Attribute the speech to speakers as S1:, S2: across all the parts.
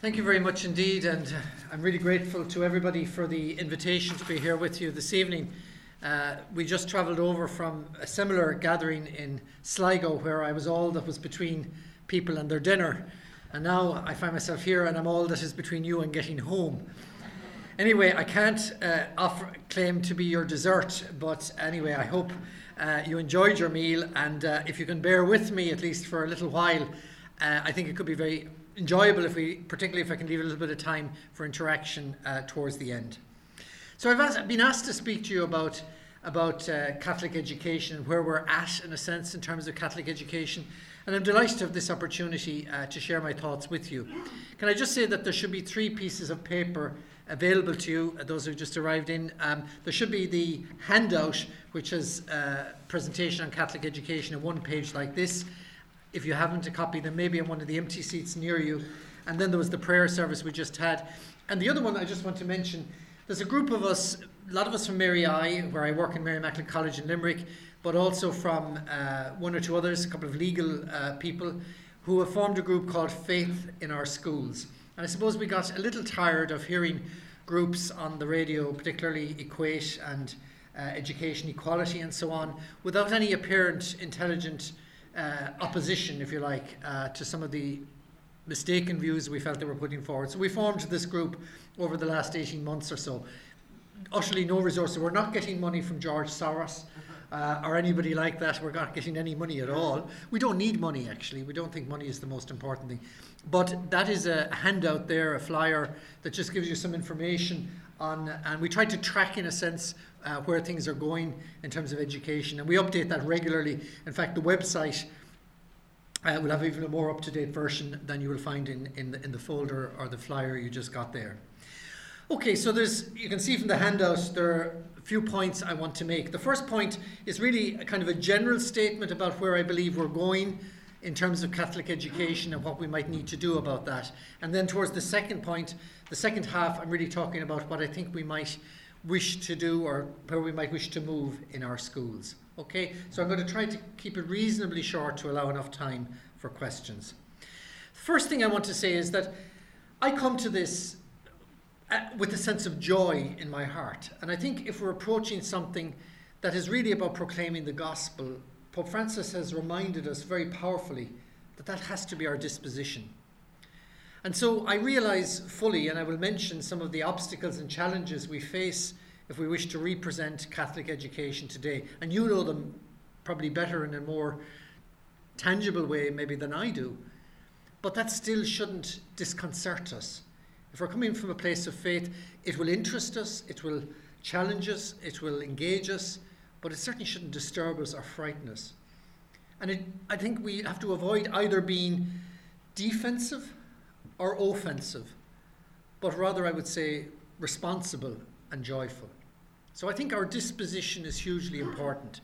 S1: Thank you very much indeed, and I'm really grateful to everybody for the invitation to be here with you this evening. We just travelled over from a similar gathering in Sligo, where I was all that was between people and their dinner, and now I find myself here and I'm all that is between you and getting home. Anyway, I can't claim to be your dessert, but anyway, I hope you enjoyed your meal, and if you can bear with me at least for a little while, I think it could be very enjoyable particularly if I can leave a little bit of time for interaction towards the end. So I've been asked to speak to you about Catholic education and where we're at, in a sense, in terms of Catholic education, and I'm delighted to have this opportunity to share my thoughts with you. Can I just say that there should be 3 pieces of paper available to you, those who just arrived in. There should be the handout, which is a presentation on Catholic education, a 1 page like this. If you haven't a copy, then maybe on one of the empty seats near you. And then there was the prayer service we just had. And the other one I just want to mention, there's a group of us, a lot of us from Mary I, where I work in Mary Immaculate College in Limerick, but also from 1 or 2 others, a couple of legal people, who have formed a group called Faith in Our Schools. And I suppose we got a little tired of hearing groups on the radio, particularly Equate and Education Equality and so on, without any apparent intelligent opposition, if you like, to some of the mistaken views we felt they were putting forward. So we formed this group over the last 18 months or so. Utterly no resources. We're not getting money from George Soros or anybody like that. We're not getting any money at all. We don't need money, actually. We don't think money is the most important thing. But that is a handout there, a flyer that just gives you some information on, and we try to track, in a sense, where things are going in terms of education, and we update that regularly. In fact, the website will have even a more up-to-date version than you will find in the folder or the flyer you just got there. Okay, so you can see from the handout there are a few points I want to make. The first point is really a kind of a general statement about where I believe we're going in terms of Catholic education and what we might need to do about that. And then towards the second point, the second half, I'm really talking about what I think we might wish to do or where we might wish to move in our schools. Okay, so I'm going to try to keep it reasonably short to allow enough time for questions. First thing I want to say is that I come to this with a sense of joy in my heart. And I think if we're approaching something that is really about proclaiming the gospel, Pope Francis has reminded us very powerfully that has to be our disposition. And so I realise fully, and I will mention some of the obstacles and challenges we face if we wish to represent Catholic education today. And you know them probably better in a more tangible way maybe than I do. But that still shouldn't disconcert us. If we're coming from a place of faith, it will interest us, it will challenge us, it will engage us, but it certainly shouldn't disturb us or frighten us. And I think we have to avoid either being defensive or offensive, but rather, I would say, responsible and joyful. So I think our disposition is hugely important.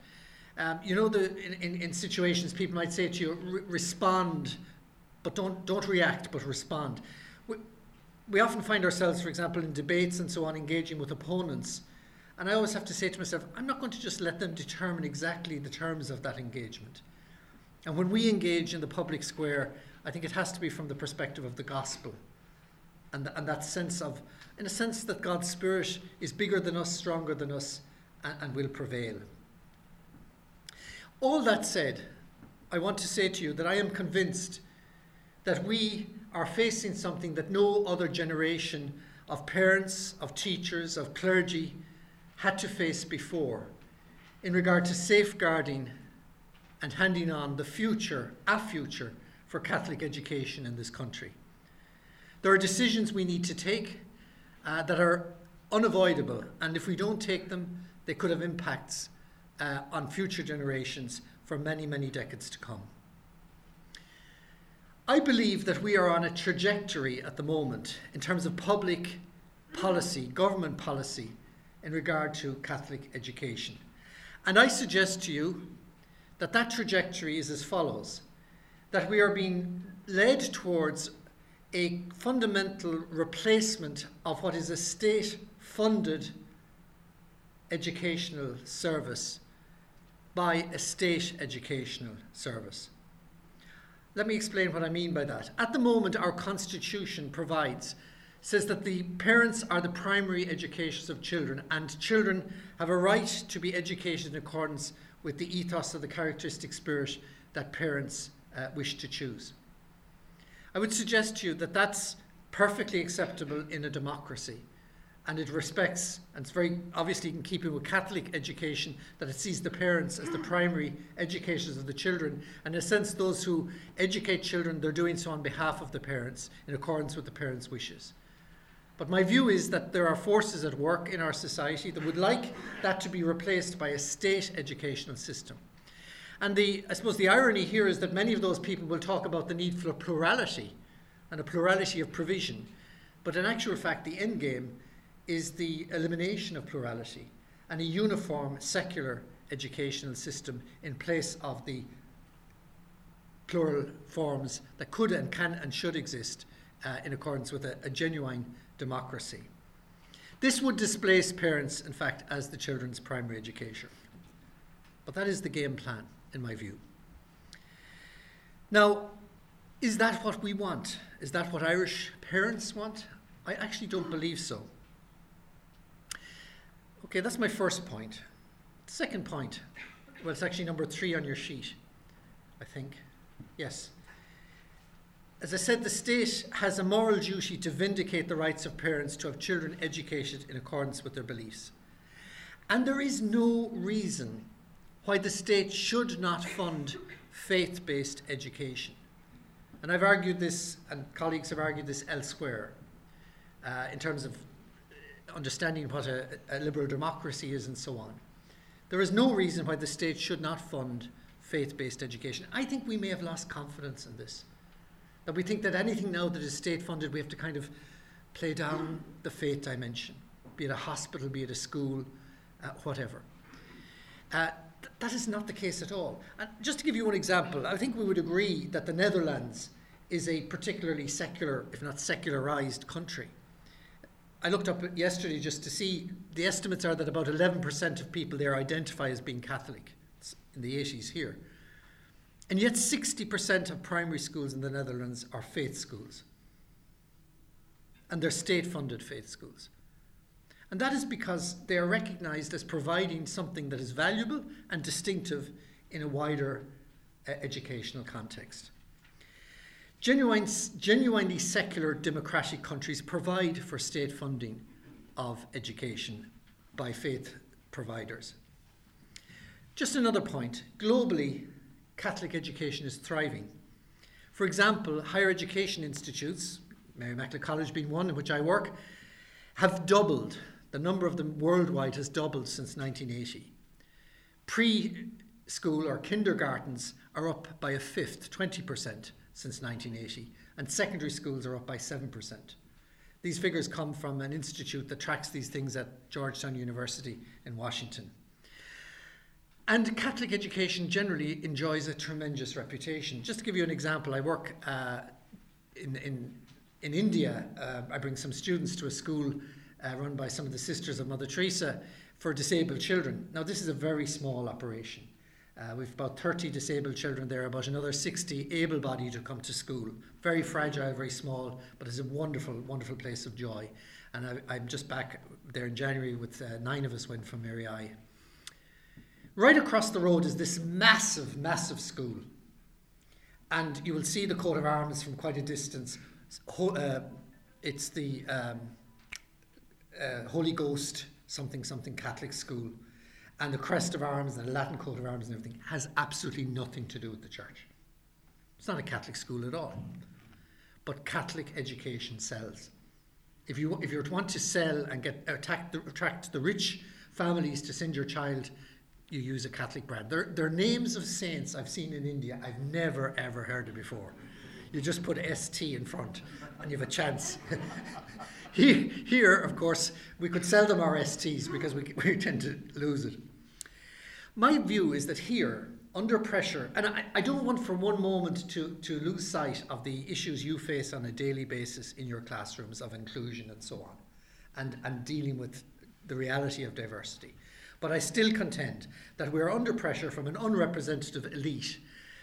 S1: In situations, people might say to you, respond, but don't react, but respond. We often find ourselves, for example, in debates and so on, engaging with opponents. And I always have to say to myself, I'm not going to just let them determine exactly the terms of that engagement. And when we engage in the public square, I think it has to be from the perspective of the gospel. And that sense of, in a sense, that God's Spirit is bigger than us, stronger than us, and will prevail. All that said, I want to say to you that I am convinced that we are facing something that no other generation of parents, of teachers, of clergy had to face before in regard to safeguarding and handing on the future, a future, for Catholic education in this country. There are decisions we need to take that are unavoidable, and if we don't take them, they could have impacts on future generations for many, many decades to come. I believe that we are on a trajectory at the moment in terms of public policy, government policy, in regard to Catholic education. And I suggest to you that trajectory is as follows: that we are being led towards a fundamental replacement of what is a state-funded educational service by a state educational service. Let me explain what I mean by that. At the moment, our Constitution says that the parents are the primary educators of children, and children have a right to be educated in accordance with the ethos of the characteristic spirit that parents wish to choose. I would suggest to you that that's perfectly acceptable in a democracy, and it respects, and it's very obviously in keeping with Catholic education, that it sees the parents as the primary educators of the children. And in a sense, those who educate children, they're doing so on behalf of the parents, in accordance with the parents' wishes. But my view is that there are forces at work in our society that would like that to be replaced by a state educational system. And I suppose the irony here is that many of those people will talk about the need for a plurality and a plurality of provision. But in actual fact, the end game is the elimination of plurality and a uniform secular educational system in place of the plural forms that could and can and should exist in accordance with a genuine democracy. This would displace parents, in fact, as the children's primary educator. But that is the game plan, in my view. Now, is that what we want? Is that what Irish parents want? I actually don't believe so. Okay, that's my first point. The second point, well, it's actually number 3 on your sheet, I think. Yes. As I said, the state has a moral duty to vindicate the rights of parents to have children educated in accordance with their beliefs. And there is no reason why the state should not fund faith-based education. And I've argued this, and colleagues have argued this elsewhere, in terms of understanding what a liberal democracy is and so on. There is no reason why the state should not fund faith-based education. I think we may have lost confidence in this. That we think that anything now that is state-funded, we have to kind of play down the faith dimension, be it a hospital, be it a school, whatever. That is not the case at all. And just to give you one example, I think we would agree that the Netherlands is a particularly secular, if not secularized, country. I looked up yesterday just to see, the estimates are that about 11% of people there identify as being Catholic. It's in the 80s here. And yet 60% of primary schools in the Netherlands are faith schools. And they're state-funded faith schools. And that is because they are recognised as providing something that is valuable and distinctive in a wider educational context. Genuinely secular democratic countries provide for state funding of education by faith providers. Just another point. Globally, Catholic education is thriving. For example, higher education institutes, Mary Immaculate College being one in which I work, have doubled. The number of them worldwide has doubled since 1980. Preschool or kindergartens are up by a fifth, 20%, since 1980, and secondary schools are up by 7%. These figures come from an institute that tracks these things at Georgetown University in Washington. And Catholic education generally enjoys a tremendous reputation. Just to give you an example, I work in India. I bring some students to a school run by some of the Sisters of Mother Teresa for disabled children. Now, this is a very small operation. We've about 30 disabled children there, about another 60 able-bodied who come to school. Very fragile, very small, but it's a wonderful, wonderful place of joy. And I'm just back there in January with 9 of us went from Mary I. Right across the road is this massive, massive school. And you will see the coat of arms from quite a distance. It's the Holy Ghost something Catholic school. And the crest of arms and the Latin coat of arms and everything has absolutely nothing to do with the church. It's not a Catholic school at all. But Catholic education sells. If you want to sell and attract the rich families to send your child, you use a Catholic brand. They're names of saints I've seen in India. I've never, ever heard of before. You just put ST in front and you have a chance. Here, of course, we could sell them our STs because we tend to lose it. My view is that here, under pressure, and I don't want for one moment to lose sight of the issues you face on a daily basis in your classrooms of inclusion and so on, and dealing with the reality of diversity. But I still contend that we're under pressure from an unrepresentative elite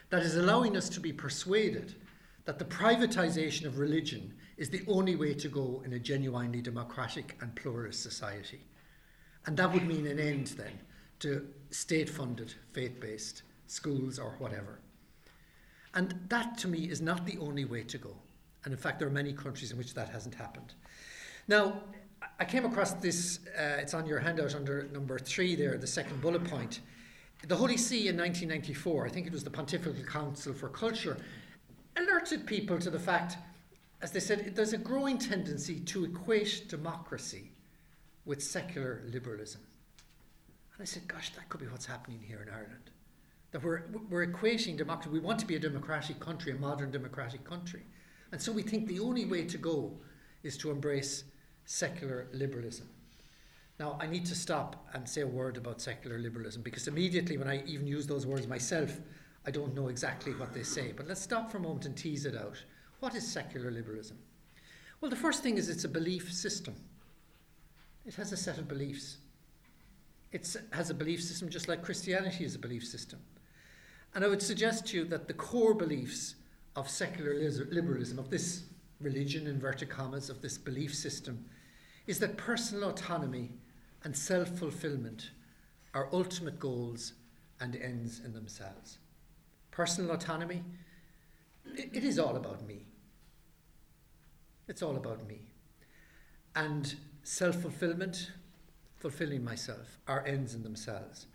S1: that is allowing us to be persuaded that the privatization of religion is the only way to go in a genuinely democratic and pluralist society. And that would mean an end then to state-funded, faith-based schools or whatever. And that, to me, is not the only way to go. And in fact, there are many countries in which that hasn't happened. Now, I came across this, it's on your handout under number 3 there, the second bullet point. The Holy See in 1994, I think it was the Pontifical Council for Culture, alerted people to the fact, as they said, there's a growing tendency to equate democracy with secular liberalism. And I said, gosh, that could be what's happening here in Ireland. That we're equating democracy. We want to be a democratic country, a modern democratic country. And so we think the only way to go is to embrace secular liberalism. Now, I need to stop and say a word about secular liberalism, because immediately when I even use those words myself, I don't know exactly what they say. But let's stop for a moment and tease it out. What is secular liberalism? Well, the first thing is it's a belief system. It has a set of beliefs. It has a belief system just like Christianity is a belief system. And I would suggest to you that the core beliefs of secular liberalism, of this religion, inverted commas, of this belief system, is that personal autonomy and self-fulfillment are ultimate goals and ends in themselves. Personal autonomy, it is all about me. It's all about me. And self-fulfillment, fulfilling myself, are ends in themselves.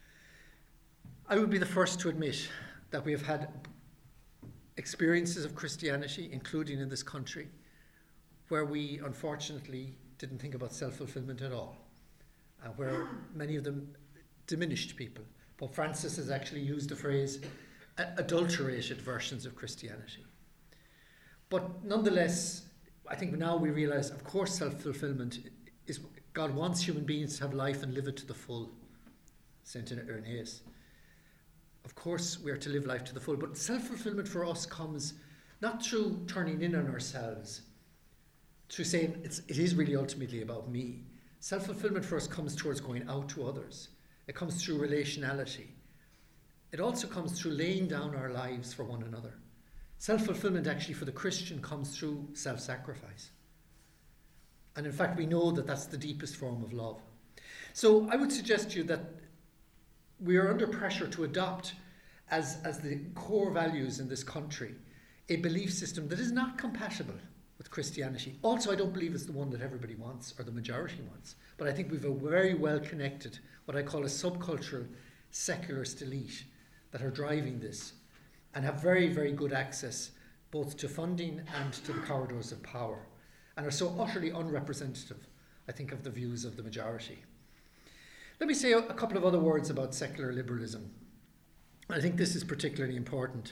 S1: I would be the first to admit that we have had experiences of Christianity, including in this country, where we unfortunately didn't think about self-fulfillment at all, and where many of them diminished people. Pope Francis has actually used the phrase adulterated versions of Christianity. But nonetheless, I think now we realise, of course, self-fulfillment is, God wants human beings to have life and live it to the full. St. Irenaeus. Of course, we are to live life to the full, but self-fulfillment for us comes not through turning in on ourselves, through saying it is really ultimately about me. Self-fulfillment for us comes towards going out to others. It comes through relationality. It also comes through laying down our lives for one another. Self-fulfillment actually for the Christian comes through self-sacrifice. And in fact, we know that that's the deepest form of love. So I would suggest to you that we are under pressure to adopt as the core values in this country a belief system that is not compatible with Christianity. Also, I don't believe it's the one that everybody wants or the majority wants. But I think we've a very well connected, what I call a subcultural secularist elite that are driving this and have very, very good access both to funding and to the corridors of power, and are so utterly unrepresentative, I think, of the views of the majority. Let me say a couple of other words about secular liberalism. I think this is particularly important.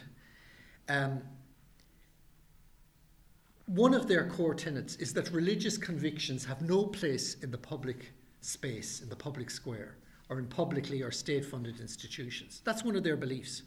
S1: One of their core tenets is that religious convictions have no place in the public space, in the public square, or in publicly or state-funded institutions. That's one of their beliefs.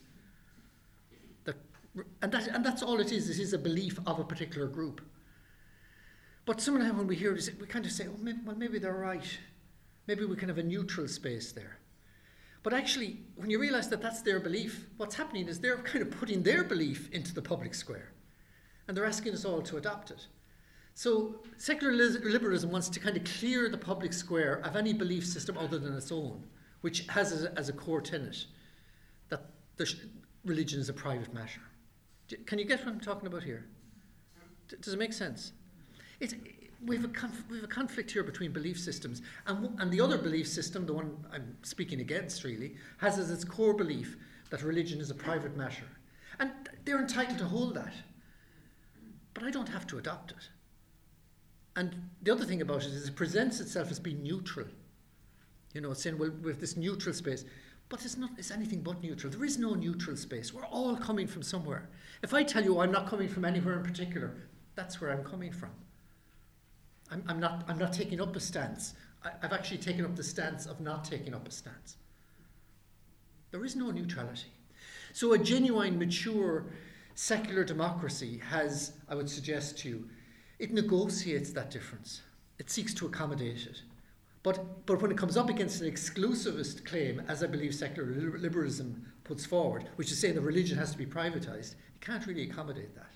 S1: And that's all it is. It is a belief of a particular group. But sometimes when we hear this, we kind of say, well, maybe they're right. Maybe we can have a neutral space there. But actually, when you realise that that's their belief, what's happening is they're kind of putting their belief into the public square. And they're asking us all to adopt it. So secular liberalism wants to kind of clear the public square of any belief system other than its own, which has as a core tenet that religion is a private matter. Can you get what I'm talking about here? Does it make sense? We have a conflict here between belief systems, and the other belief system, the one I'm speaking against really, has as its core belief that religion is a private matter. And they're entitled to hold that. But I don't have to adopt it. And the other thing about it is it presents itself as being neutral. You know, it's saying, well, we have this neutral space. But it's anything but neutral. There is no neutral space. We're all coming from somewhere. If I tell you I'm not coming from anywhere in particular, that's where I'm coming from. I'm not taking up a stance. I've actually taken up the stance of not taking up a stance. There is no neutrality. So a genuine, mature, secular democracy has, I would suggest to you, it negotiates that difference. It seeks to accommodate it. But when it comes up against an exclusivist claim, as I believe secular liberalism puts forward, which is saying that religion has to be privatized, it can't really accommodate that.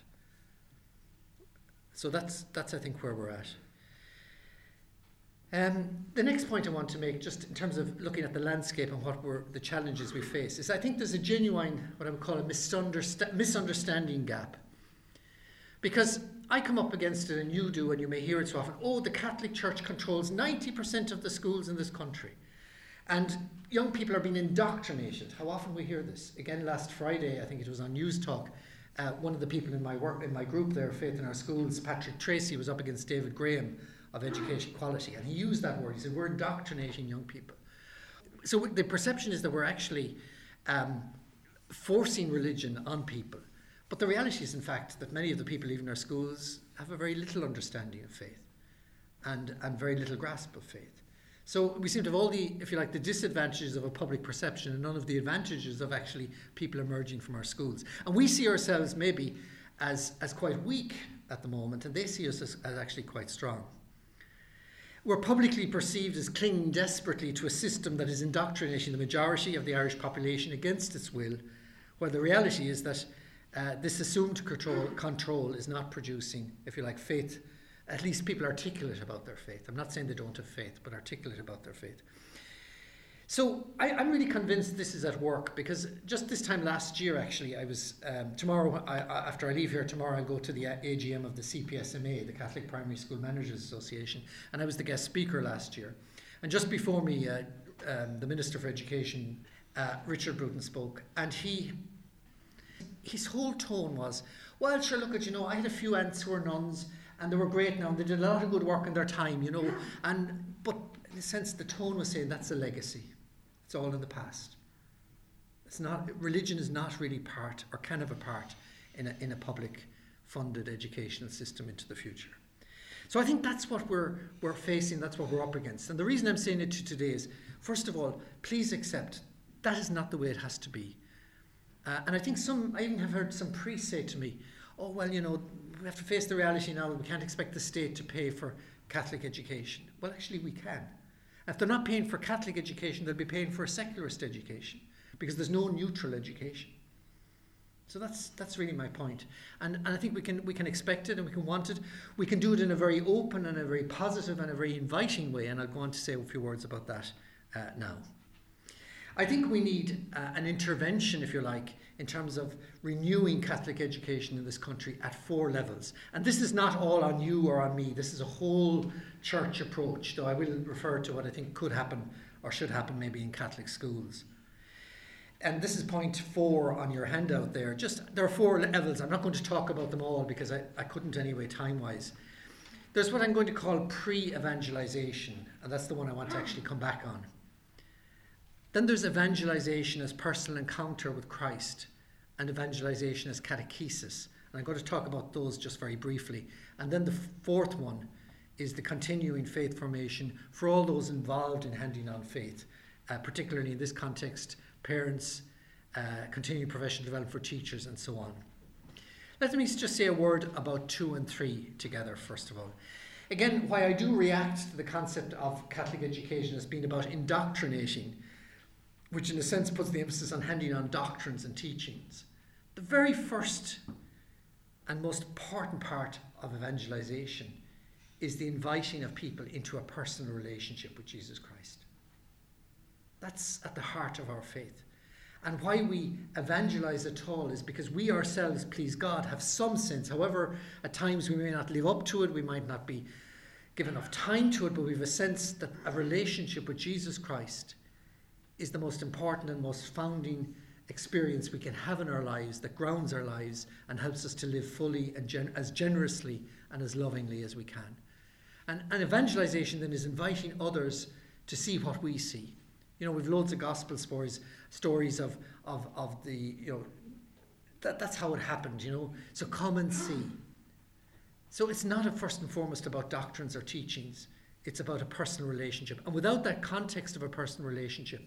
S1: So that's I think where we're at. The next point I want to make, just in terms of looking at the landscape and what were the challenges we face, is I think there's a genuine, what I would call a misunderstanding gap. Because I come up against it, and you do, and you may hear it so often, the Catholic Church controls 90% of the schools in this country. And young people are being indoctrinated. How often we hear this? Again, last Friday, I think it was on News Talk, one of the people in my group there, Faith in Our Schools, Patrick Tracy, was up against David Graham of Education Quality, and he used that word. He said, we're indoctrinating young people. So the perception is that we're actually forcing religion on people. But the reality is, in fact, that many of the people leaving our schools have a very little understanding of faith and very little grasp of faith. So we seem to have all the, if you like, the disadvantages of a public perception and none of the advantages of actually people emerging from our schools. And we see ourselves maybe as quite weak at the moment, and they see us as actually quite strong. We're publicly perceived as clinging desperately to a system that is indoctrinating the majority of the Irish population against its will, where the reality is that this assumed control is not producing, if you like, faith, at least people articulate about their faith. I'm not saying they don't have faith, but articulate about their faith. So I'm really convinced this is at work, because just this time last year, actually, I was, tomorrow, after I leave here tomorrow, I'll go to the AGM of the CPSMA, the Catholic Primary School Managers Association, and I was the guest speaker last year. And just before me, the Minister for Education, Richard Bruton, spoke, and his whole tone was, well, sure, look at, I had a few aunts who were nuns, and they were great now, and they did a lot of good work in their time, but in a sense, the tone was saying that's a legacy. It's all in the past. It's not, religion is not really part, or can have a part, in a public funded educational system into the future. So I think that's what we're facing, that's what we're up against. And the reason I'm saying it to you today is, first of all, please accept that is not the way it has to be. And I think I even have heard some priests say to me, we have to face the reality now that we can't expect the state to pay for Catholic education. Well, actually we can. If they're not paying for Catholic education, they'll be paying for a secularist education, because there's no neutral education. So that's really my point. And I think we can expect it and we can want it. We can do it in a very open and a very positive and a very inviting way, and I'll go on to say a few words about that now. I think we need an intervention, if you like, in terms of renewing Catholic education in this country at 4 levels. And this is not all on you or on me. This is a whole church approach, though I will refer to what I think could happen or should happen maybe in Catholic schools. And this is point 4 on your handout there. There are 4 levels. I'm not going to talk about them all because I couldn't anyway time-wise. There's what I'm going to call pre-evangelization, and that's the one I want to actually come back on. Then there's evangelization as personal encounter with Christ, and evangelization as catechesis. And I'm going to talk about those just very briefly. And then the 4th one is the continuing faith formation for all those involved in handing on faith, particularly in this context, parents, continuing professional development for teachers, and so on. Let me just say a word about 2 and 3 together, first of all. Again, why I do react to the concept of Catholic education as being about indoctrinating, which in a sense puts the emphasis on handing on doctrines and teachings. The very first and most important part of evangelization is the inviting of people into a personal relationship with Jesus Christ. That's at the heart of our faith. And why we evangelize at all is because we ourselves, please God, have some sense, however at times we may not live up to it, we might not be given enough time to it, but we have a sense that a relationship with Jesus Christ is the most important and most founding experience we can have in our lives, that grounds our lives and helps us to live fully and as generously and as lovingly as we can. And evangelization then is inviting others to see what we see. We've loads of gospel stories of the, that's how it happened, So come and see. So it's not first and foremost about doctrines or teachings. It's about a personal relationship. And without that context of a personal relationship,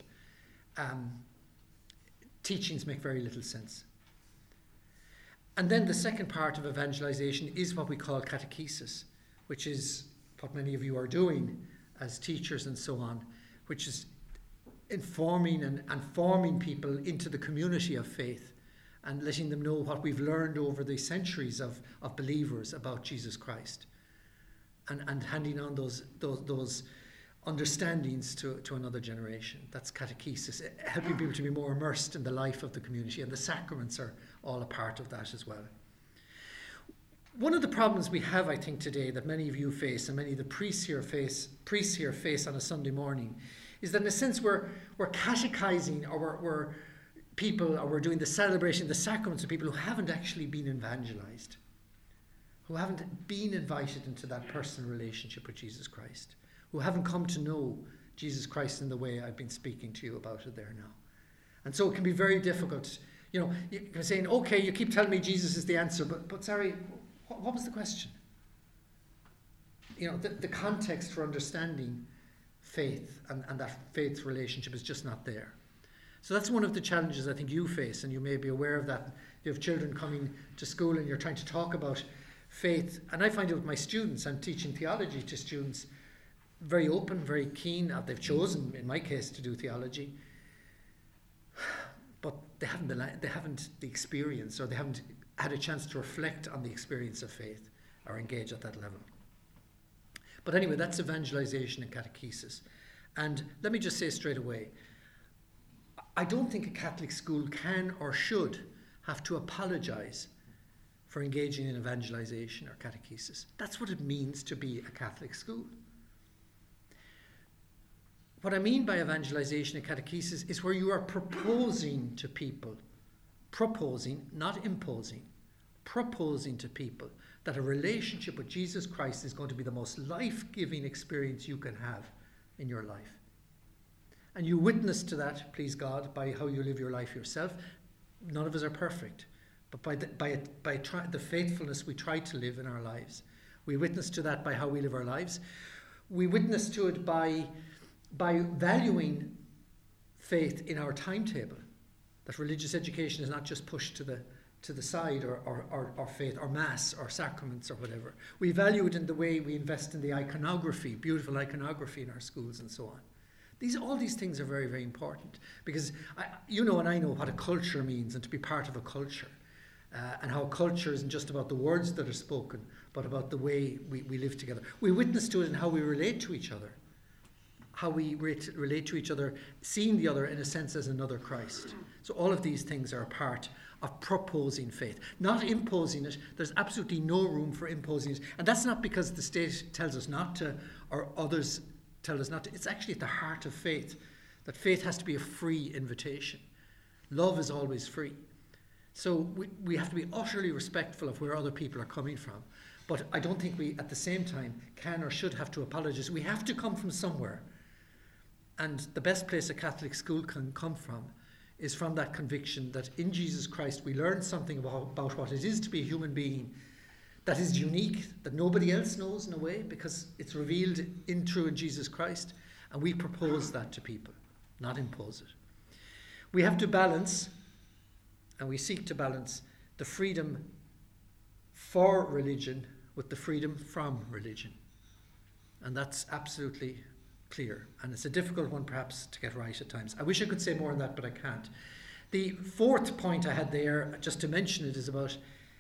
S1: teachings make very little sense. And then the second part of evangelization is what we call catechesis, which is what many of you are doing as teachers and so on, which is informing and forming people into the community of faith and letting them know what we've learned over the centuries of believers about Jesus Christ, and handing on those understandings to another generation. That's catechesis, helping people to be more immersed in the life of the community, and the sacraments are all a part of that as well. One of the problems we have, I think, today that many of you face and many of the priests here face on a Sunday morning is that in a sense we're catechizing, or we're doing the celebration, the sacraments of people who haven't actually been evangelized, who haven't been invited into that personal relationship with Jesus Christ, who haven't come to know Jesus Christ in the way I've been speaking to you about it there now. And so it can be very difficult. You're saying, okay, you keep telling me Jesus is the answer, but sorry, what was the question? The context for understanding faith and that faith relationship is just not there. So that's one of the challenges I think you face, and you may be aware of that. You have children coming to school and you're trying to talk about faith. And I find it with my students, I'm teaching theology to students, very open, very keen. They've chosen, in my case, to do theology. But they haven't the experience, or they haven't had a chance to reflect on the experience of faith or engage at that level. But anyway, that's evangelization and catechesis. And let me just say straight away, I don't think a Catholic school can or should have to apologize for engaging in evangelization or catechesis. That's what it means to be a Catholic school. What I mean by evangelization and catechesis is where you are proposing to people, not imposing, proposing to people that a relationship with Jesus Christ is going to be the most life-giving experience you can have in your life. And you witness to that, please God, by how you live your life yourself. None of us are perfect, but by the faithfulness we try to live in our lives. We witness to that by how we live our lives. We witness to it by valuing faith in our timetable, that religious education is not just pushed to the side, or faith or mass or sacraments or whatever. We value it in the way we invest in the iconography, beautiful iconography in our schools and so on. All these things are very, very important, because and I know what a culture means, and to be part of a culture, and how culture isn't just about the words that are spoken, but about the way we live together. We witness to it in how we relate to each other, how we relate to each other, seeing the other in a sense as another Christ. So all of these things are a part of proposing faith, not imposing it. There's absolutely no room for imposing it. And that's not because the state tells us not to, or others tell us not to. It's actually at the heart of faith, that faith has to be a free invitation. Love is always free. So we have to be utterly respectful of where other people are coming from. But I don't think we, at the same time, can or should have to apologize. We have to come from somewhere. And the best place a Catholic school can come from is from that conviction that in Jesus Christ we learn something about what it is to be a human being that is unique, that nobody else knows in a way, because it's revealed in Jesus Christ, and we propose that to people, not impose it. We have to balance, and we seek to balance, the freedom for religion with the freedom from religion. And that's absolutely clear, and it's a difficult one perhaps to get right at times. I wish I could say more on that, but I can't. The fourth point I had there, just to mention it, is about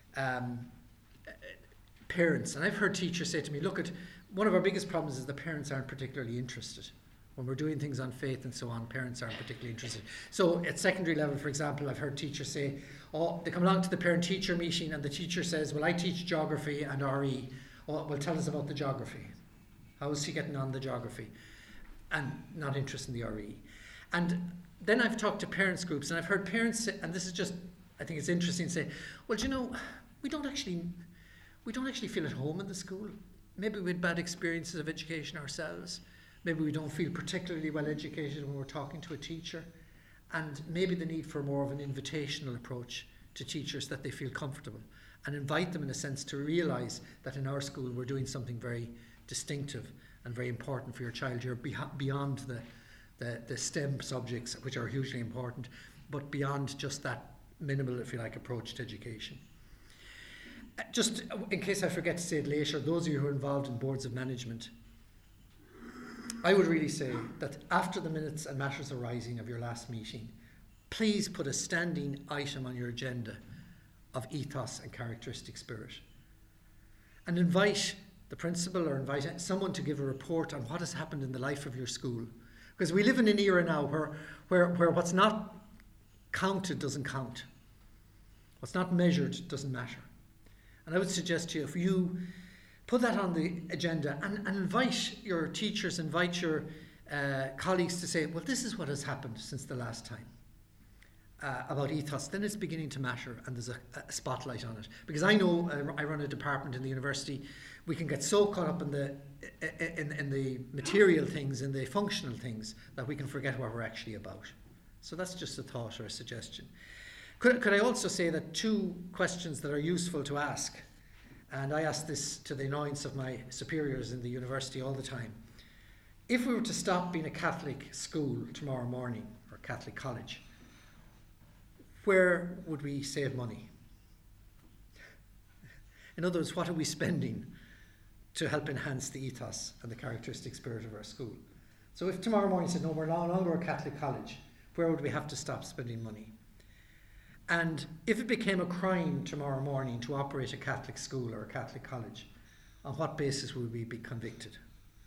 S1: parents. And I've heard teachers say to me, look, one of our biggest problems is the parents aren't particularly interested. When we're doing things on faith and so on, parents aren't particularly interested. So at secondary level, for example, I've heard teachers say, they come along to the parent-teacher meeting and the teacher says, well, I teach geography and RE. Well, tell us about the geography. How is he getting on the geography? And not interested in the RE. And then I've talked to parents groups, and I've heard parents say, and this is just, I think it's interesting to say, well, we don't actually feel at home in the school. Maybe we had bad experiences of education ourselves. Maybe we don't feel particularly well educated when we're talking to a teacher. And maybe the need for more of an invitational approach to teachers, that they feel comfortable, and invite them in a sense to realise that in our school we're doing something very distinctive and very important for your child. You're beyond the STEM subjects, which are hugely important, but beyond just that minimal, if you like, approach to education. Just in case I forget to say it later, those of you who are involved in boards of management, I would really say that after the minutes and matters arising of your last meeting, please put a standing item on your agenda of ethos and characteristic spirit. And invite the principal or invite someone to give a report on what has happened in the life of your school. Because we live in an era now where what's not counted doesn't count. What's not measured doesn't matter. And I would suggest to you, if you put that on the agenda and invite your teachers, invite your colleagues to say, well, this is what has happened since the last time about ethos, then it's beginning to matter and there's a spotlight on it. Because I know, I run a department in the university, we can get so caught up in the material things, in the functional things, that we can forget what we're actually about. So that's just a thought or a suggestion. Could I also say that 2 questions that are useful to ask, and I ask this to the annoyance of my superiors in the university all the time. If we were to stop being a Catholic school tomorrow morning, or Catholic college, where would we save money? In other words, what are we spending to help enhance the ethos and the characteristic spirit of our school? So if tomorrow morning said, no, we're no longer a Catholic college, where would we have to stop spending money? And if it became a crime tomorrow morning to operate a Catholic school or a Catholic college, on what basis would we be convicted?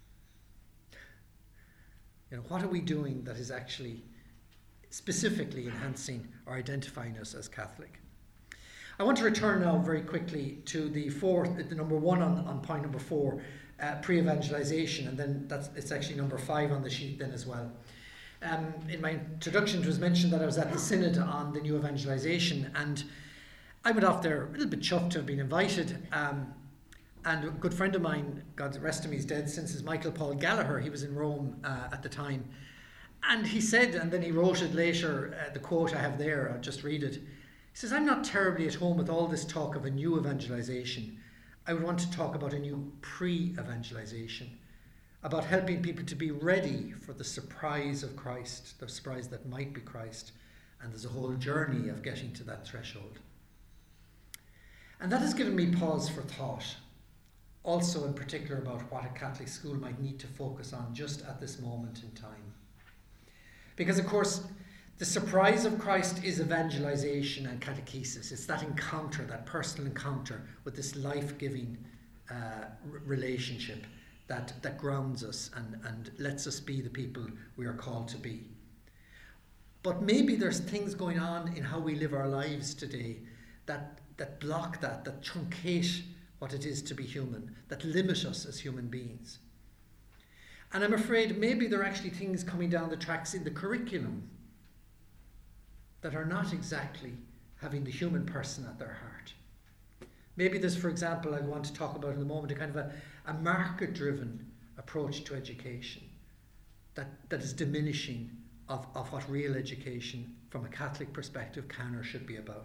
S1: What are we doing that is actually specifically enhancing or identifying us as Catholic? I want to return now very quickly to the number 1 on point number 4, pre-evangelization, and then it's actually number 5 on the sheet then as well. In my introduction it was mentioned that I was at the synod on the new evangelization, and I went off there a little bit chuffed to have been invited, and a good friend of mine, God rest him, he's dead since, is Michael Paul Gallagher. He was in Rome at the time, and he said, and then he wrote it later, the quote I have there, I'll just read it. He says, I'm not terribly at home with all this talk of a new evangelization. I would want to talk about a new pre-evangelization, about helping people to be ready for the surprise of Christ, the surprise that might be Christ, and there's a whole journey of getting to that threshold. And that has given me pause for thought, also in particular about what a Catholic school might need to focus on just at this moment in time. Because of course, the surprise of Christ is evangelization and catechesis. It's that encounter, that personal encounter with this life-giving relationship that grounds us and lets us be the people we are called to be. But maybe there's things going on in how we live our lives today that block that truncate what it is to be human, that limit us as human beings. And I'm afraid maybe there are actually things coming down the tracks in the curriculum that are not exactly having the human person at their heart. Maybe there's, for example, I want to talk about in a moment, a kind of a market-driven approach to education that is diminishing of what real education from a Catholic perspective can or should be about.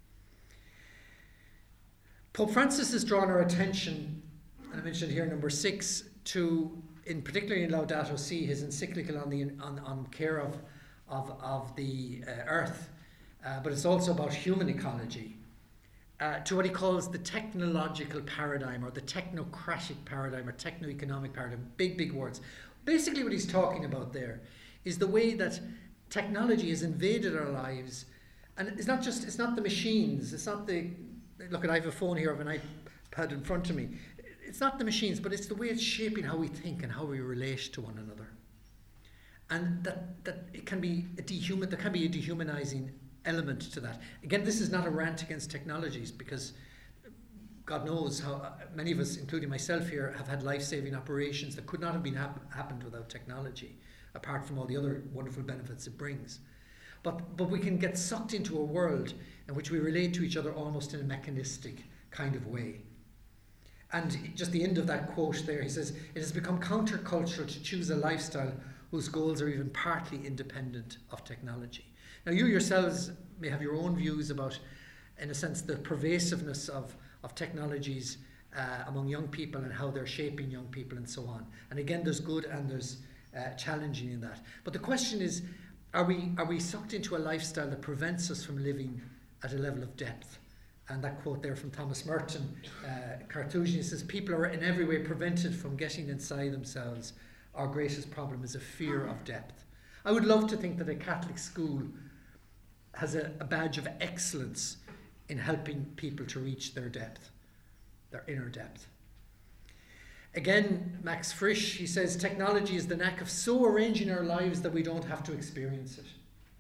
S1: Pope Francis has drawn our attention, and I mentioned here number 6, to, particularly in Laudato Si, his encyclical on care of the earth, but it's also about human ecology, to what he calls the technological paradigm, or the technocratic paradigm, or techno-economic paradigm. Big words. Basically what he's talking about there is the way that technology has invaded our lives, and it's not the machines, it's not the, look, I have a phone here, I have an iPad in front of me. It's not the machines, but it's the way it's shaping how we think and how we relate to one another. And that it can be there can be a dehumanizing element to that. Again, this is not a rant against technologies, because God knows how many of us, including myself here, have had life-saving operations that could not have been happened without technology, apart from all the other wonderful benefits it brings. But we can get sucked into a world in which we relate to each other almost in a mechanistic kind of way. And just the end of that quote there, he says, it has become countercultural to choose a lifestyle whose goals are even partly independent of technology. Now, you yourselves may have your own views about, in a sense, the pervasiveness of technologies among young people and how they're shaping young people and so on. And again, there's good and there's challenging in that. But the question is, are we sucked into a lifestyle that prevents us from living at a level of depth? And that quote there from Thomas Merton, Carthusian, says, people are in every way prevented from getting inside themselves, our greatest problem is a fear of depth. I would love to think that a Catholic school has a badge of excellence in helping people to reach their depth, their inner depth. Again, Max Frisch, he says, technology is the knack of so arranging our lives that we don't have to experience it.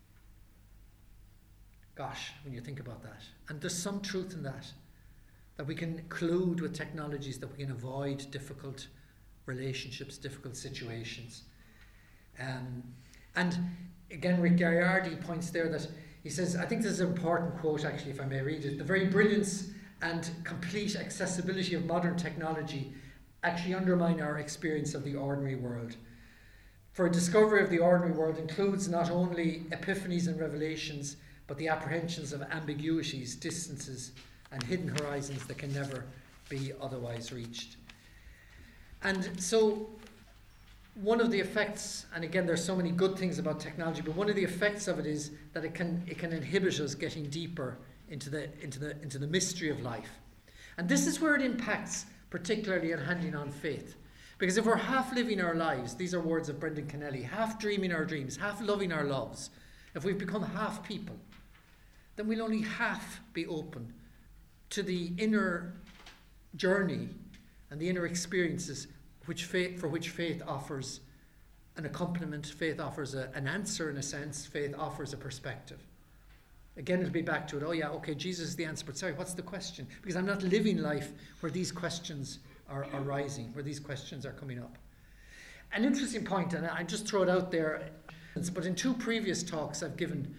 S1: Gosh, when you think about that. And there's some truth in that we can collude with technologies, that we can avoid difficult relationships, difficult situations. And again, Rick Gagliardi points there that he says, I think this is an important quote actually, if I may read it, the very brilliance and complete accessibility of modern technology actually undermine our experience of the ordinary world. For a discovery of the ordinary world includes not only epiphanies and revelations, but the apprehensions of ambiguities, distances, and hidden horizons that can never be otherwise reached. And so one of the effects, and again there's so many good things about technology, but one of the effects of it is that it can inhibit us getting deeper into the mystery of life. And this is where it impacts particularly on handing on faith. Because if we're half living our lives, these are words of Brendan Kennelly, half dreaming our dreams, half loving our loves, if we've become half people, then we'll only half be open to the inner journey and the inner experiences for which faith offers an accompaniment, faith offers an answer in a sense, faith offers a perspective. Again, it'll be back to it, oh yeah, okay, Jesus is the answer, but sorry, what's the question? Because I'm not living life where these questions are rising, where these questions are coming up. An interesting point, and I just throw it out there, but in 2 previous talks I've given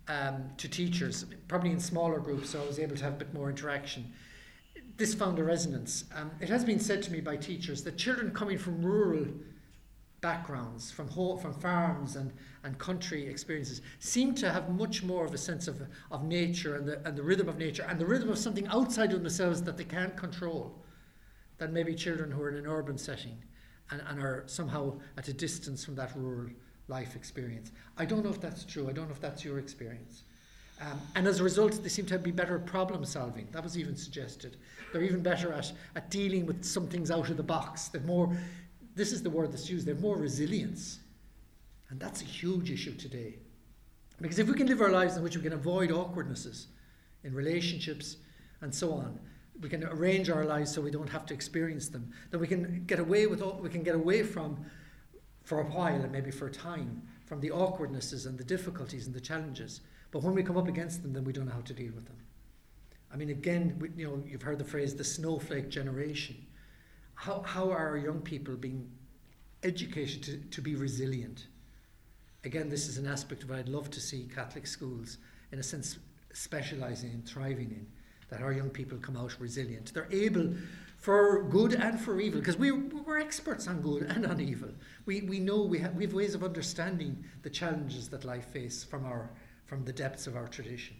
S1: to teachers, probably in smaller groups, so I was able to have a bit more interaction. This found a resonance. It has been said to me by teachers that children coming from rural backgrounds, from farms and country experiences, seem to have much more of a sense of nature and the rhythm of nature and the rhythm of something outside of themselves that they can't control than maybe children who are in an urban setting and are somehow at a distance from that rural life experience. I don't know if that's true. I don't know if that's your experience. And as a result, they seem to be better at problem solving. That was even suggested. They're even better at dealing with some things out of the box. They're more, this is the word that's used, they're more resilience. And that's a huge issue today. Because if we can live our lives in which we can avoid awkwardnesses in relationships and so on, we can arrange our lives so we don't have to experience them, then we can get away from, for a while and maybe for a time, from the awkwardnesses and the difficulties and the challenges. But when we come up against them, then we don't know how to deal with them. I mean, again, you've heard the phrase, the snowflake generation. How are our young people being educated to be resilient? Again, this is an aspect of what I'd love to see Catholic schools, in a sense, specialising and thriving in, that our young people come out resilient. They're able, for good and for evil, because we're experts on good and on evil. We know we have ways of understanding the challenges that life faces from the depths of our tradition.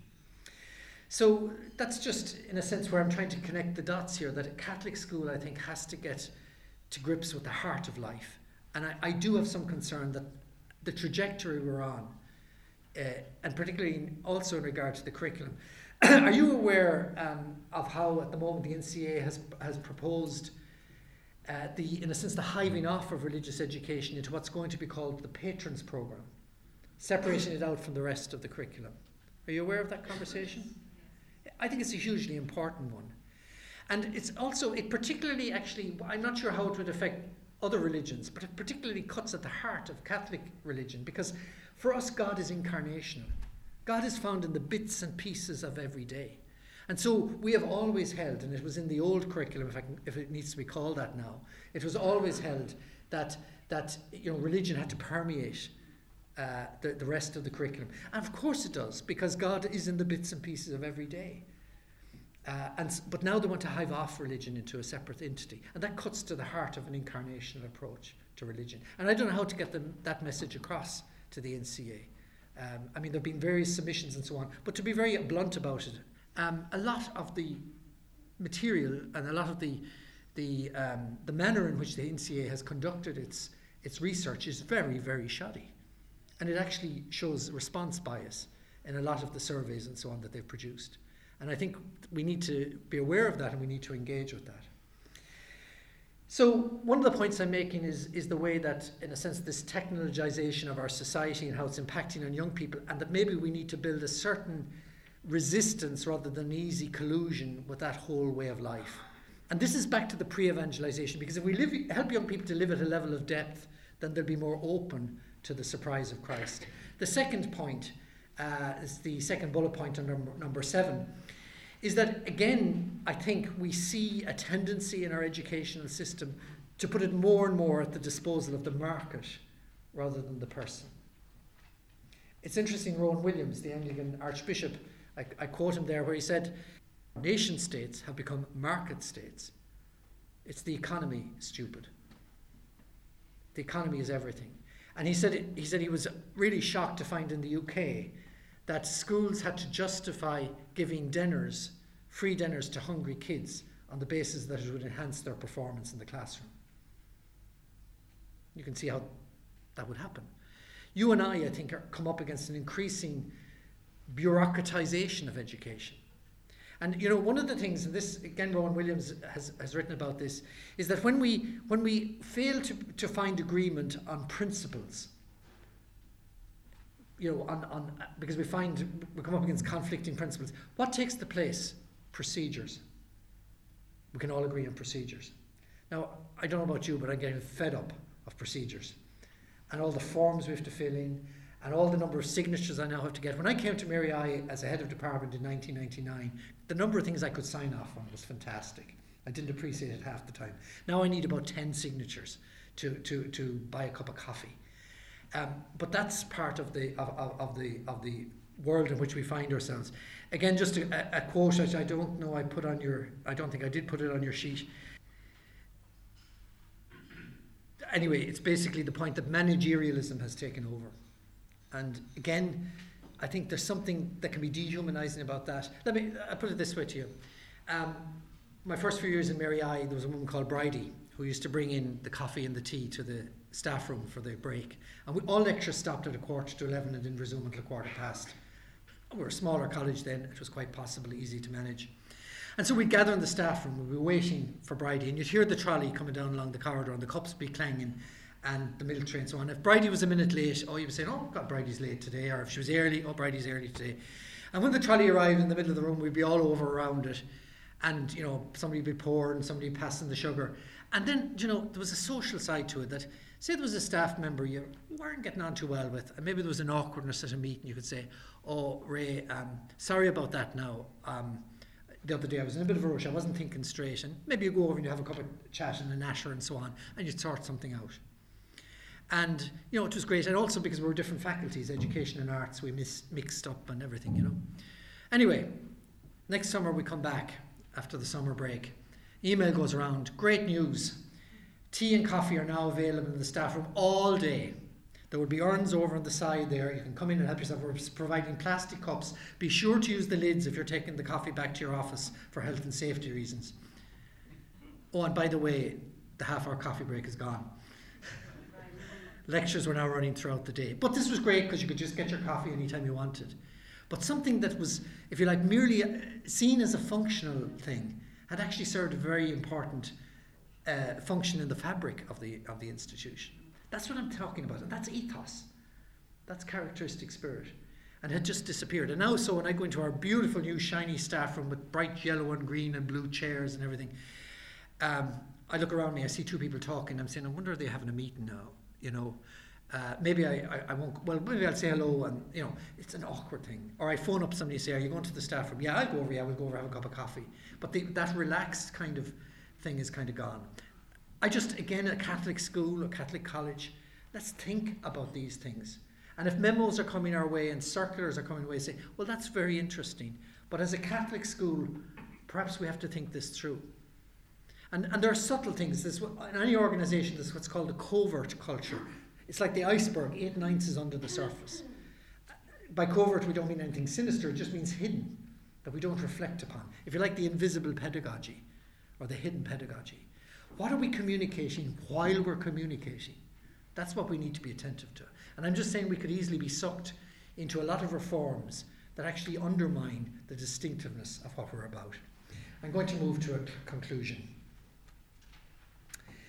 S1: So that's just, in a sense, where I'm trying to connect the dots here, that a Catholic school, I think, has to get to grips with the heart of life. And I do have some concern that the trajectory we're on, and particularly also in regard to the curriculum, are you aware of how, at the moment, the NCA has proposed in a sense, the hiving off of religious education into what's going to be called the Patrons Programme, separating it out from the rest of the curriculum? Are you aware of that conversation? I think it's a hugely important one. And it's also, it particularly actually, I'm not sure how it would affect other religions, but it particularly cuts at the heart of Catholic religion, because for us, God is incarnational. God is found in the bits and pieces of every day. And so we have always held, and it was in the old curriculum, if it needs to be called that now, it was always held that religion had to permeate the rest of the curriculum. And of course it does, because God is in the bits and pieces of every day. But now they want to hive off religion into a separate entity. And that cuts to the heart of an incarnational approach to religion. And I don't know how to get that message across to the NCA. I mean, there have been various submissions and so on. But to be very blunt about it, a lot of the material and a lot of the manner in which the NCA has conducted its research is very, very shoddy. And it actually shows response bias in a lot of the surveys and so on that they've produced. And I think we need to be aware of that, and we need to engage with that. So one of the points I'm making is the way that, in a sense, this technologization of our society and how it's impacting on young people, and that maybe we need to build a certain resistance rather than easy collusion with that whole way of life. And this is back to the pre-evangelization, because if we help young people to live at a level of depth, then they'll be more open to the surprise of Christ. The second point is the second bullet point on number 7, is that, again, I think we see a tendency in our educational system to put it more and more at the disposal of the market rather than the person. It's interesting, Rowan Williams, the Anglican Archbishop, I quote him there, where he said, nation states have become market states. It's the economy, stupid. The economy is everything. And he said he was really shocked to find in the UK that schools had to justify giving dinners, free dinners to hungry kids on the basis that it would enhance their performance in the classroom. You can see how that would happen. You and I think, come up against an increasing bureaucratization of education. And one of the things, and this again Rowan Williams has written about this, is that when we fail to find agreement on principles, because we come up against conflicting principles, what takes the place? Procedures. We can all agree on procedures. Now, I don't know about you, but I'm getting fed up of procedures and all the forms we have to fill in and all the number of signatures I now have to get. When I came to Mary I as a head of department in 1999, the number of things I could sign off on was fantastic. I didn't appreciate it half the time. Now I need about 10 signatures to buy a cup of coffee. But that's part of the world in which we find ourselves. Again, just a quote which I don't know I don't think I did put it on your sheet. Anyway, it's basically the point that managerialism has taken over. And again, I think there's something that can be dehumanizing about that. I'll put it this way to you. My first few years in Mary I, there was a woman called Bridie who used to bring in the coffee and the tea to the staff room for the break. And all lectures stopped at 11:15 and didn't resume until 15:15. We were a smaller college then, it was quite possible, easy to manage. And so we'd gather in the staff room, we'd be waiting for Bridie, and you'd hear the trolley coming down along the corridor and the cups be clanging and the milk tray and so on. If Bridie was a minute late, you would say, oh God, Bridie's late today. Or if she was early, oh, Bridie's early today. And when the trolley arrived in the middle of the room, we'd be all over around it. And, somebody would be pouring, somebody passing the sugar. And then, there was a social side to it that, say there was a staff member you weren't getting on too well with, and maybe there was an awkwardness at a meeting, you could say, oh, Ray, sorry about that now. The other day I was in a bit of a rush, I wasn't thinking straight. And maybe you go over and you have a cup of chat and a nasher and so on, and you sort something out. And, it was great. And also because we were different faculties, education and arts, we mixed up and everything, Anyway, next summer we come back after the summer break. Email goes around, great news. Tea and coffee are now available in the staff room all day. There will be urns over on the side there. You can come in and help yourself. We're providing plastic cups. Be sure to use the lids if you're taking the coffee back to your office for health and safety reasons. Oh, and by the way, the half-hour coffee break is gone. Lectures were now running throughout the day. But this was great because you could just get your coffee anytime you wanted. But something that was, if you like, merely seen as a functional thing had actually served a very important function in the fabric of the institution. That's what I'm talking about, and that's ethos. That's characteristic spirit. And had just disappeared. And now, so when I go into our beautiful new shiny staff room with bright yellow and green and blue chairs and everything, I look around me, I see two people talking, I'm saying, I wonder if they're having a meeting now, maybe I won't, well, maybe I'll say hello, and, it's an awkward thing. Or I phone up somebody and say, are you going to the staff room? Yeah, I'll go over, we'll go over, have a cup of coffee. But that relaxed kind of thing is kind of gone. Again, a Catholic school, a Catholic college, let's think about these things. And if memos are coming our way and circulars are coming our way, say, well, that's very interesting. But as a Catholic school, perhaps we have to think this through. And there are subtle things. In any organisation, there's what's called a covert culture. It's like the iceberg, 8/9 is under the surface. By covert, we don't mean anything sinister, it just means hidden, that we don't reflect upon. If you like, the invisible pedagogy, or the hidden pedagogy. What are we communicating while we're communicating? That's what we need to be attentive to. And I'm just saying we could easily be sucked into a lot of reforms that actually undermine the distinctiveness of what we're about. I'm going to move to a conclusion.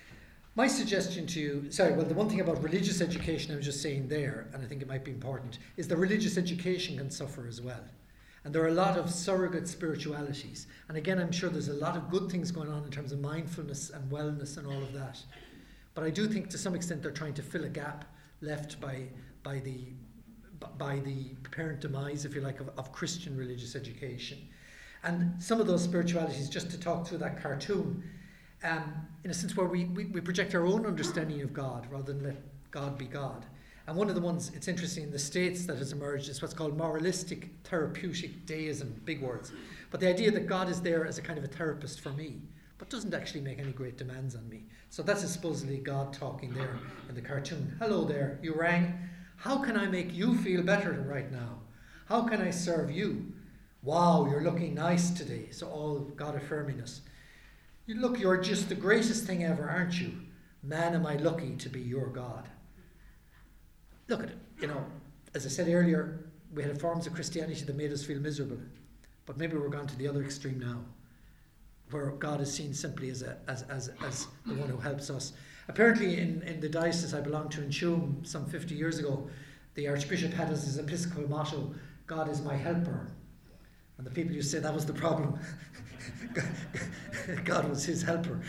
S1: My suggestion to you, the one thing about religious education I was just saying there, and I think it might be important, is that religious education can suffer as well. And there are a lot of surrogate spiritualities. And again, I'm sure there's a lot of good things going on in terms of mindfulness and wellness and all of that. But I do think to some extent they're trying to fill a gap left by the apparent demise, if you like, of Christian religious education. And some of those spiritualities, just to talk through that cartoon, in a sense where we project our own understanding of God rather than let God be God. And one of the ones, it's interesting, in the States that has emerged is what's called moralistic therapeutic deism, big words. But the idea that God is there as a kind of a therapist for me, but doesn't actually make any great demands on me. So that's supposedly God talking there in the cartoon. Hello there, you rang. How can I make you feel better right now? How can I serve you? Wow, you're looking nice today. So all God affirming us. Look, you're just the greatest thing ever, aren't you? Man, am I lucky to be your God. Look at it, as I said earlier, we had forms of Christianity that made us feel miserable. But maybe we're gone to the other extreme now, where God is seen simply as the one who helps us. Apparently in the diocese I belonged to in Tuam some 50 years ago, the Archbishop had as his episcopal motto, God is my helper. And the people used to say that was the problem. God was his helper.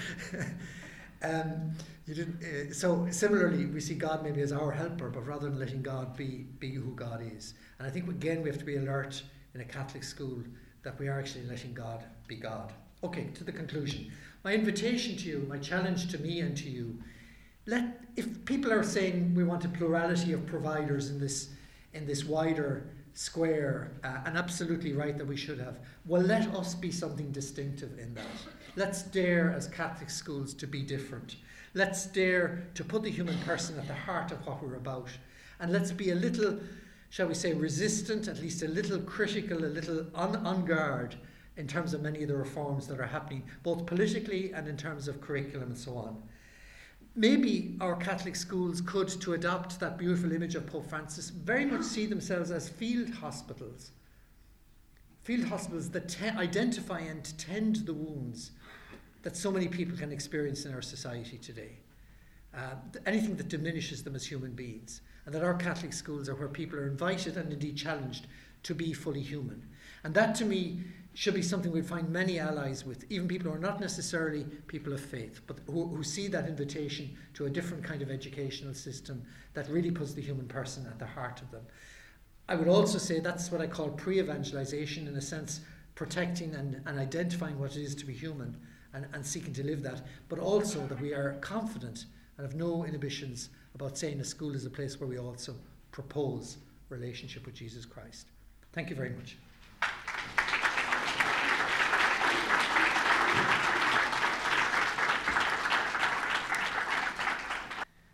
S1: So similarly, we see God maybe as our helper, but rather than letting God be who God is. And I think, again, we have to be alert in a Catholic school that we are actually letting God be God. Okay, to the conclusion. My invitation to you, my challenge to me and to you, if people are saying we want a plurality of providers in this wider square, and absolutely right that we should have, well, let us be something distinctive in that. Let's dare as Catholic schools to be different. Let's dare to put the human person at the heart of what we're about. And let's be a little, shall we say, resistant, at least a little critical, a little on guard in terms of many of the reforms that are happening, both politically and in terms of curriculum and so on. Maybe our Catholic schools could, to adopt that beautiful image of Pope Francis, very much see themselves as field hospitals. Field hospitals that identify and tend the wounds that so many people can experience in our society today. Anything that diminishes them as human beings. And that our Catholic schools are where people are invited and indeed challenged to be fully human. And that, to me, should be something we'd find many allies with, even people who are not necessarily people of faith, but who see that invitation to a different kind of educational system that really puts the human person at the heart of them. I would also say that's what I call pre-evangelization, in a sense, protecting and identifying what it is to be human and seeking to live that, but also that we are confident and have no inhibitions about saying a school is a place where we also propose relationship with Jesus Christ. Thank you very much.